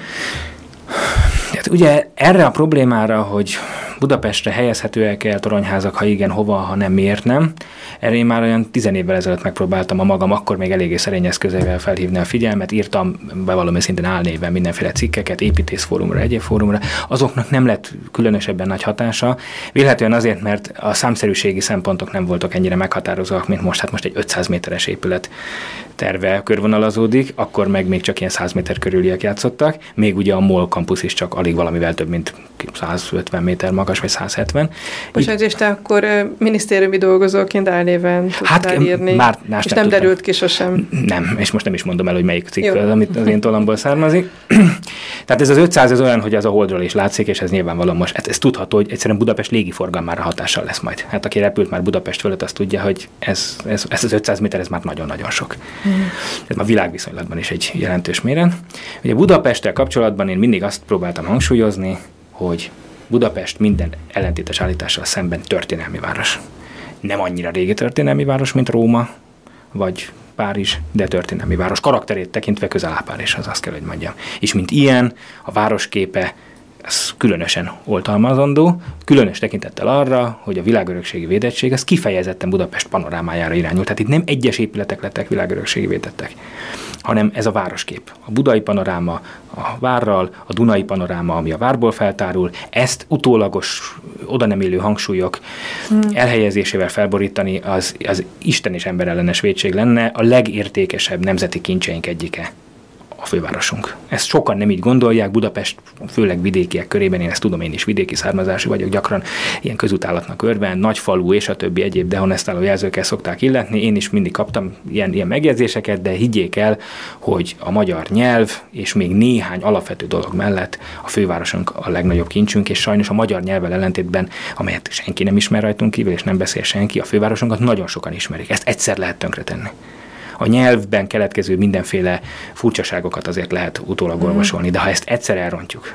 Hát ugye erre a problémára, hogy Budapestre helyezhetőek el toronyházak, ha igen, hova, ha nem, miért nem. Erre én már olyan tizen évvel ezelőtt megpróbáltam a magam, akkor még eléggé szerény eszközeivel felhívni a figyelmet, írtam bevallom szintén álnéven mindenféle cikkeket, építészfórumra, egyéb fórumra, azoknak nem lett különösebben nagy hatása. Vélhetően azért, mert a számszerűségi szempontok nem voltak ennyire meghatározóak, mint most. Hát most egy ötszáz méteres épület terve körvonalazódik, akkor meg még csak ilyen száz méter körüliek játszottak, még ugye a MOL campus is csak alig valamivel több, mint száz ötven méter magas, vagy száz hetven. Bocsánat, és te akkor minisztériumi dolgozóként álnéven tudtál hát, írni, már, és nem tudtam. Derült ki sosem. Nem, és most nem is mondom el, hogy melyik cikk az, amit az én tollamból származik. Tehát ez az ötszáz ez olyan, hogy az a Holdról is látszik, és ez nyilvánvalóan most, ez, ez tudható, hogy egyszerűen Budapest légiforgalmára hatással lesz majd. Hát aki repült már Budapest fölött, azt tudja, hogy ez, ez, ez az ötszáz méter, ez már nagyon-nagyon sok. Mm. Ez már világviszonylatban is egy jelentős méret. Ugye Budapesttel kapcsolatban én mindig azt próbáltam hangsúlyozni, hogy Budapest minden ellentétes állítással szemben történelmi város. Nem annyira régi történelmi város, mint Róma, vagy Párizs, de történelmi város. Karakterét tekintve közel áll Párizshoz, azt kell, hogy mondjam. És mint ilyen, a városképe ez különösen oltalmazandó, különös tekintettel arra, hogy a világörökségi védettség az kifejezetten Budapest panorámájára irányult. Tehát itt nem egyes épületek lettek világörökségi védettek, hanem ez a városkép. A budai panoráma a várral, a dunai panoráma, ami a várból feltárul, ezt utólagos, oda nem illő hangsúlyok hmm. elhelyezésével felborítani, az, az Isten és emberellenes vétség lenne, a legértékesebb nemzeti kincseink egyike a fővárosunk. Ezt sokan nem így gondolják, Budapest, főleg vidékiek körében, én ezt tudom, én is vidéki származású vagyok, gyakran ilyen közútállatnak örven, nagyfalú és a többi egyéb dehonestáló jelzőkkel szokták illetni, én is mindig kaptam ilyen, ilyen megjegyzéseket, de higgyék el, hogy a magyar nyelv és még néhány alapvető dolog mellett a fővárosunk a legnagyobb kincsünk, és sajnos a magyar nyelvvel ellentétben, amelyet senki nem ismer rajtunk kívül, és nem beszél senki, a fővárosunkat nagyon sokan ismerik. Ezt egyszer lehet tönkretenni. A nyelvben keletkező mindenféle furcsaságokat azért lehet utólag orvosolni, de ha ezt egyszer elrontjuk,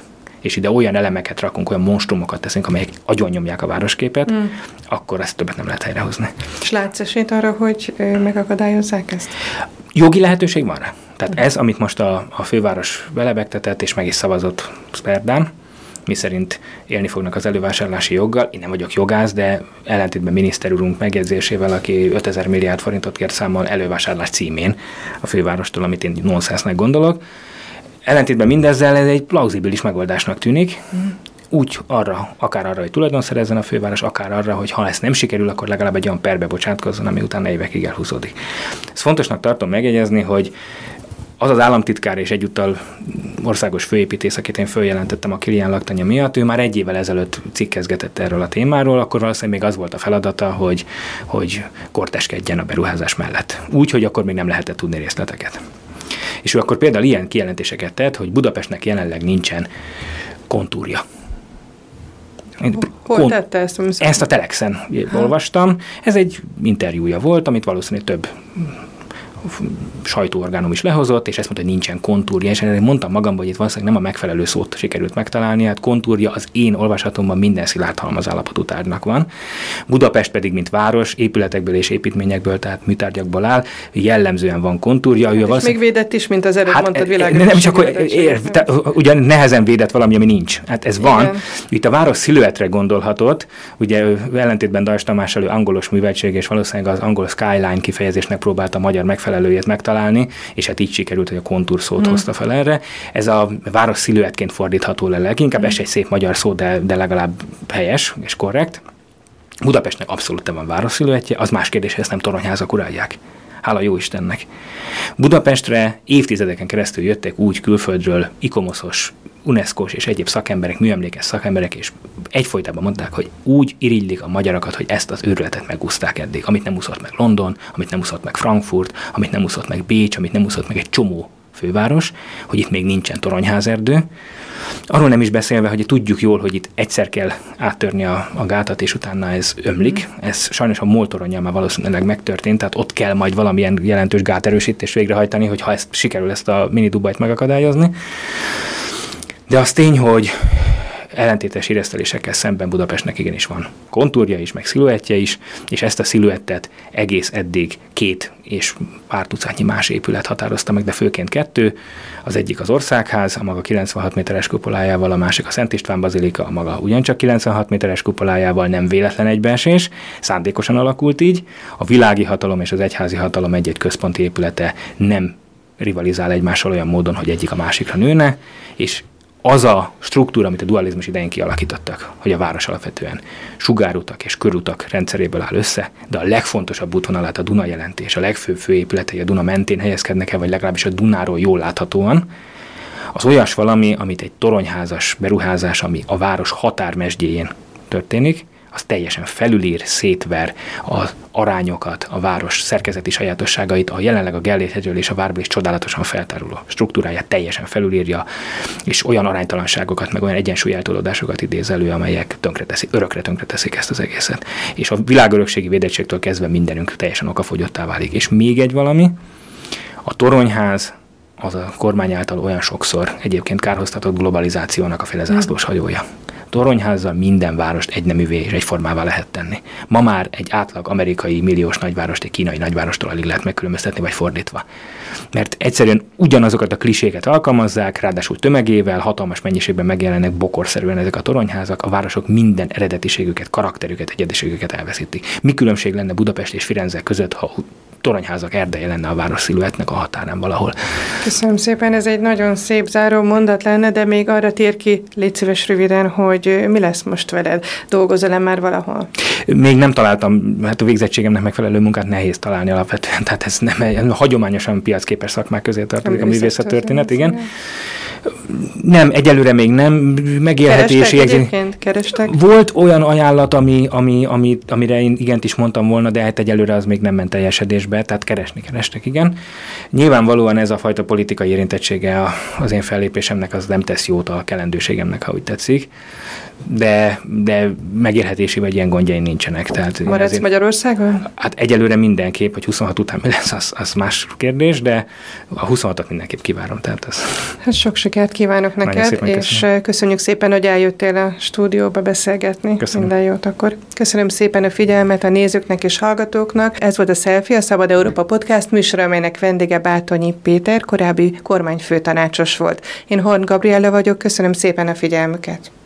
és ide olyan elemeket rakunk, olyan monstrumokat teszünk, amelyek agyonnyomják a városképet, mm. akkor ezt többet nem lehet helyrehozni. És látsz esélyt arra, hogy megakadályozzák ezt? Jogi lehetőség van rá. Tehát mm. ez, amit most a, a főváros belebegtetett, és meg is szavazott szerdán, miszerint élni fognak az elővásárlási joggal. Én nem vagyok jogász, de ellentétben miniszter úrunk megjegyzésével, aki ötezer milliárd forintot kért számon elővásárlás címén a fővárostól, amit én nonsensnek gondolok. Ellentétben mindezzel ez egy plauzibilis megoldásnak tűnik, mm. úgy arra, akár arra, hogy tulajdon szerezzen a főváros, akár arra, hogy ha ezt nem sikerül, akkor legalább egy olyan perbe bocsátkozzon, ami utána évekig elhúzódik. Ezt fontosnak tartom megjegyezni, hogy az az államtitkár és egyúttal országos főépítész, akit én följelentettem a Kilián laktanya miatt, ő már egy évvel ezelőtt cikkezgetett erről a témáról, akkor valószínűleg még az volt a feladata, hogy, hogy korteskedjen a beruházás mellett. Úgy, hogy akkor még nem lehetett tudni részleteket. És ő akkor például ilyen kijelentéseket tett, hogy Budapestnek jelenleg nincsen kontúrja. Hol Kon- tette ezt? Ezt a Telexen ha. olvastam. Ez egy interjúja volt, amit valószínűleg több sajtóorgánum is lehozott, és ezt mondta, hogy nincsen kontúrja, és én mondtam magamban, hogy itt valószínűleg nem a megfelelő szót sikerült megtalálni, hát kontúrja az én olvasatomban minden szilárd halmazállapotú tárgynak van. Budapest pedig, mint város, épületekből és építményekből, tehát műtárgyakból áll, jellemzően van kontúrja. Hát és valószínűleg... még védett is, mint az előbb hát, mondtad világos. Nem csak, hogy ugyan nehezen védett valami, ami nincs. Hát ez van. Igen. Itt a város sziluettre gondolhatott, ugye ellentétben Dajs Tamás elő angolos műveltség, és valószínűleg az angol skyline kifejezésnek próbálta a magyar megfelelőjét megtalálni, és hát így sikerült, hogy a kontúr szót hmm. hozta fel erre. Ez a város sziluettként fordítható le leginkább, hmm. ez egy szép magyar szó, de, de legalább helyes és korrekt. Budapestnek abszolút van város sziluettje, az más kérdés, hogy ezt nem toronyházak uralják. Hála jó Istennek. Budapestre évtizedeken keresztül jöttek úgy külföldről ikomoszos, UNESCO-s és egyéb szakemberek, műemlékes szakemberek, és egyfolytában mondták, hogy úgy irigylik a magyarokat, hogy ezt az őrületet megúszták eddig, amit nem úszott meg London, amit nem úszott meg Frankfurt, amit nem úszott meg Bécs, amit nem úszott meg egy csomó főváros, hogy itt még nincsen toronyházerdő. Arról nem is beszélve, hogy tudjuk jól, hogy itt egyszer kell áttörni a, a gátat, és utána ez ömlik. Ez sajnos a MOL toronnyal már valószínűleg megtörtént, tehát ott kell majd valamilyen jelentős gáterősítést végrehajtani, hogyha ezt, sikerül ezt a mini Dubajt megakadályozni. De az tény, hogy ellentétes híresztelésekkel szemben Budapestnek igenis van kontúrja is, meg sziluettje is, és ezt a sziluettet egész eddig két és pár tucatnyi más épület határozta meg, de főként kettő. Az egyik az Országház, a maga kilencvenhat méteres kupolájával, a másik a Szent István bazilika, a maga ugyancsak kilencvenhat méteres kupolájával, nem véletlen egybeesés, szándékosan alakult így. A világi hatalom és az egyházi hatalom egy-egy központi épülete nem rivalizál egymással olyan módon, hogy egyik a másikra nőne, és az a struktúra, amit a dualizmus idején kialakítottak, hogy a város alapvetően sugárutak és körutak rendszeréből áll össze, de a legfontosabb útvonalát a Duna jelenti, és a legfőbb főépületei a Duna mentén helyezkednek el, vagy legalábbis a Dunáról jól láthatóan, az olyas valami, amit egy toronyházas beruházás, ami a város határmesdjéjén történik, az teljesen felülír, szétver az arányokat, a város szerkezeti sajátosságait, a jelenleg a Gellért-hegyről és a várból is csodálatosan feltáruló struktúráját teljesen felülírja, és olyan aránytalanságokat, meg olyan egyensúlyeltolódásokat idéz elő, amelyek tönkreteszik, örökre tönkreteszik ezt az egészet. És a világörökségi védettségtől kezdve mindenünk teljesen okafogyottá válik. És még egy valami, a toronyház az a kormány által olyan sokszor egyébként kárhoztatott globalizációnak a félezászlós hajója. Toronyházzal minden várost egyneművé és egyformává lehet tenni. Ma már egy átlag amerikai milliós nagyvárost egy kínai nagyvárostól alig lehet megkülönböztetni, vagy fordítva. Mert egyszerűen ugyanazokat a kliséket alkalmazzák, ráadásul tömegével, hatalmas mennyiségben megjelennek bokorszerűen ezek a toronyházak, a városok minden eredetiségüket, karakterüket, egyediségüket elveszítik. Mi különbség lenne Budapest és Firenze között, ha toronyházak erdeje lenne a város sziluettnek a határán valahol? Köszönöm szépen, ez egy nagyon szép záró mondat lenne, de még arra tér ki, légy szíves röviden, hogy mi lesz most veled? Dolgozol-e már valahol? Még nem találtam, hát a végzettségemnek megfelelő munkát nehéz találni alapvetően, tehát ez nem hagyományosan piacképes szakmák közé tartozik a művészettörténet, igen. igen. Nem, egyelőre még nem. Megélhetési Kerestek egyébként? Kerestek? Volt olyan ajánlat, ami, ami, ami, amire én igent is mondtam volna, de hát egyelőre az még nem ment teljesedésbe. be, tehát keresni kerestek, igen. Nyilvánvalóan ez a fajta politikai érintettsége az én fellépésemnek az nem tesz jót a kelendőségemnek, ha úgy tetszik, de, de megélhetési vagy ilyen gondjaim nincsenek. Tehát maradsz azért, Magyarországon? Hát egyelőre mindenképp, hogy huszonhat után mi lesz, az, az más kérdés, de a huszonhatot mindenképp kivárom. Tehát az... Hát sok sikert kívánok neked, és köszönöm. Köszönjük szépen, hogy eljöttél a stúdióba beszélgetni. Köszönöm. Minden jót akkor. Köszönöm szépen a figyelmet a nézőknek és hallgatóknak. Ez volt a Selfie, a Szabad Európa Podcast műsor, amelynek vendége Bátonyi Péter, korábbi kormányfőtanácsos volt. Én Horn Gabriella vagyok, köszönöm szépen a figyelmüket.